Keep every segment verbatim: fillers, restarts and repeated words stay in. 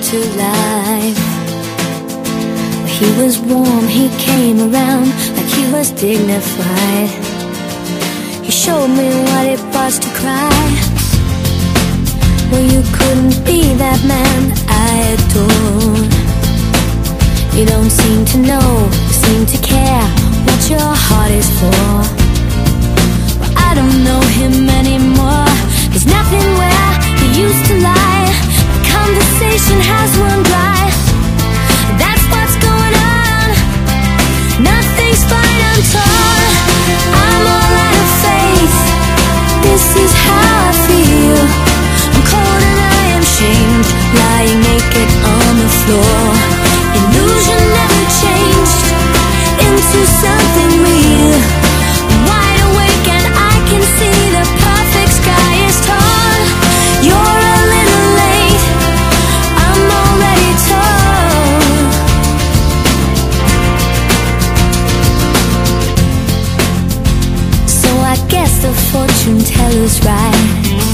to life. He was warm, he came around like he was dignified. He showed me what it was to cry. Well, you couldn't be that man I adored. You don't seem to know, seem to care what your heart is for. Well, I don't know him anymore. There's nothing where he used to lie. The conversation has run dry. That's what's going on. Nothing's fine, I'm torn. I'm all out of faith. This is how I feel. I'm cold and I am shamed, lying naked on the floor. Illusion never changed into something real. I'm wide awake and I can see the perfect sky is torn. You're a little late, I'm already torn. So I guess the fortune teller's right.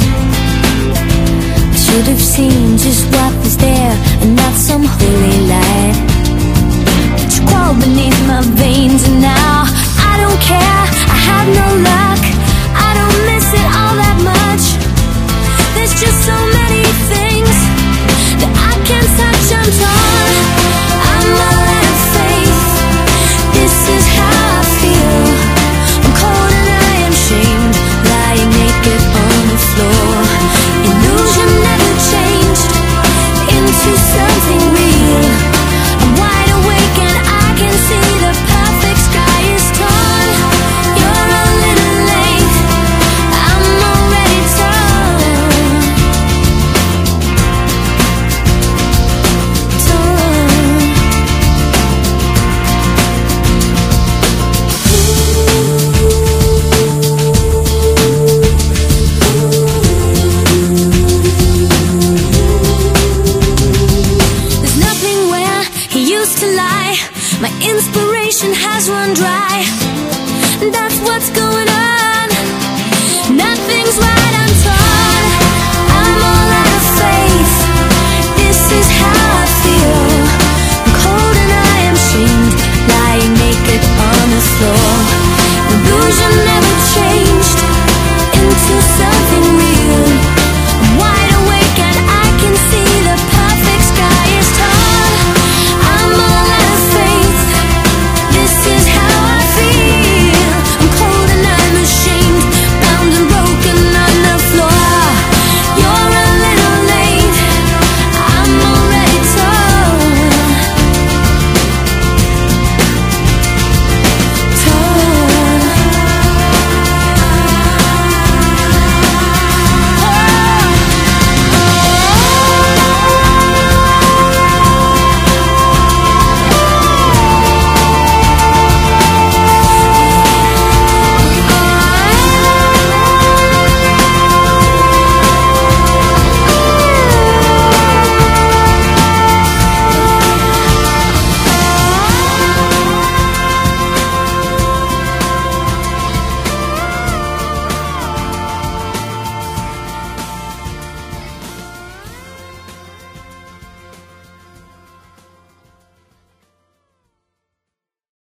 I should have seen just what was there and not some holy light. But you crawled beneath my veins and now I don't care, I have no luck. I don't miss it all that much. There's just so many things that I can't touch, I'm torn. I'm all out of faith. This is how I feel. I'm cold and I am shamed, lying naked on the floor. Illusion never changed into something real. I'm wide awake and I can see the perfect sky is torn. You're a little late, I'm already torn. Torn. There's nothing where he used to lie. My inspiration has run dry.